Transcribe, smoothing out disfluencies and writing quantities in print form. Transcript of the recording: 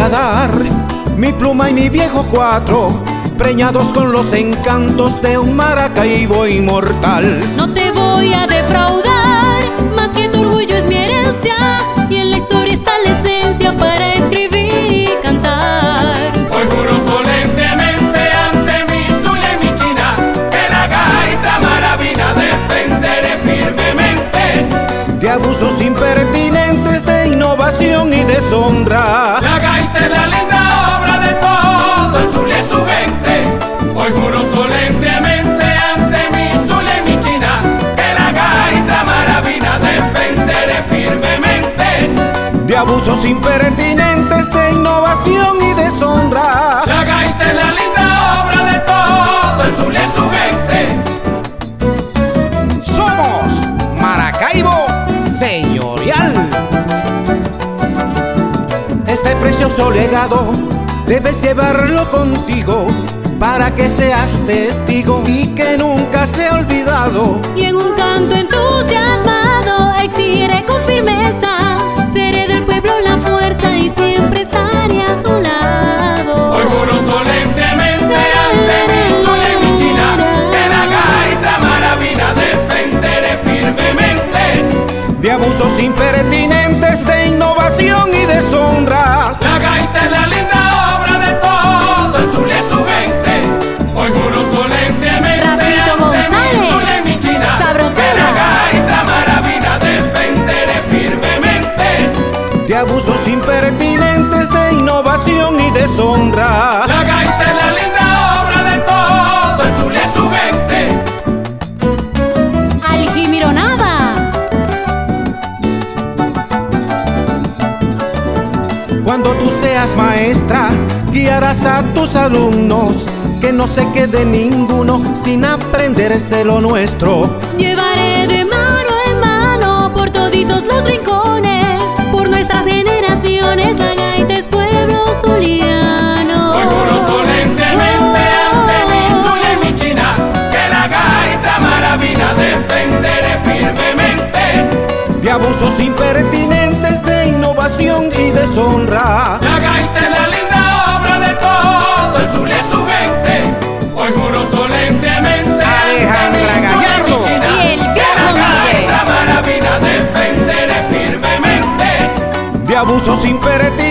a dar mi pluma y mi viejo cuatro, preñados con los encantos de un Maracaibo inmortal. No te voy a defraudar, más que tu orgullo es mi herencia, y en la historia está la esencia para escribir y cantar. Hoy juro solemnemente ante mi Zulia y mi China que la gaita maravina defenderé firmemente De abusos impertinentes, de innovación y deshonra. La gaita es la linda obra de todo el Zulia y su gente. Hoy juro solemnemente ante mi Zulia y mi China que la gaita maravina defenderé firmemente De abusos impertinentes, de innovación y deshonra. La gaita es la linda obra de todo el Zulia y su gente. Somos Maracaibo Señorial. Este precioso legado debes llevarlo contigo para que seas testigo y que nunca sea olvidado. Y en un canto entusiasmado exigiré con firmeza, seré del pueblo la fuerza y siempre estaré a su lado. Hoy juro solemnemente ante mi Zulia y mi China que la gaita maravina defenderé firmemente De abusos impertinentes, de innovación y deshonra. La gaita es la linda obra de todo el Zulia y su gente. Hoy juro solemnemente Rafito ante mi González, Zulia y mi China Sabrosona. que la gaita maravina defenderé firmemente De abusos impertinentes, de innovación y deshonra. La gaita es la linda obra de todo el Zulia y su gente. Aljimironada. Cuando tú seas maestra, guiarás a tus alumnos, que no se quede ninguno sin aprenderse lo nuestro. Llevaré de mano en mano por toditos los rincones, por nuestras generaciones la gaita es pueblo zuliano. Hoy juro solemnemente ante mi Zulia y mi China que la gaita maravina defenderé firmemente De abusos impertinentes, de innovación y deshonra. La gaita es la linda obra de todo el Zulia y su gente. Hoy juro solemnemente Alejandra ante mi Zulia y mi Gallardo. China Y el que la viejo Miguel. gaita maravina defenderé firmemente De abusos impertinentes,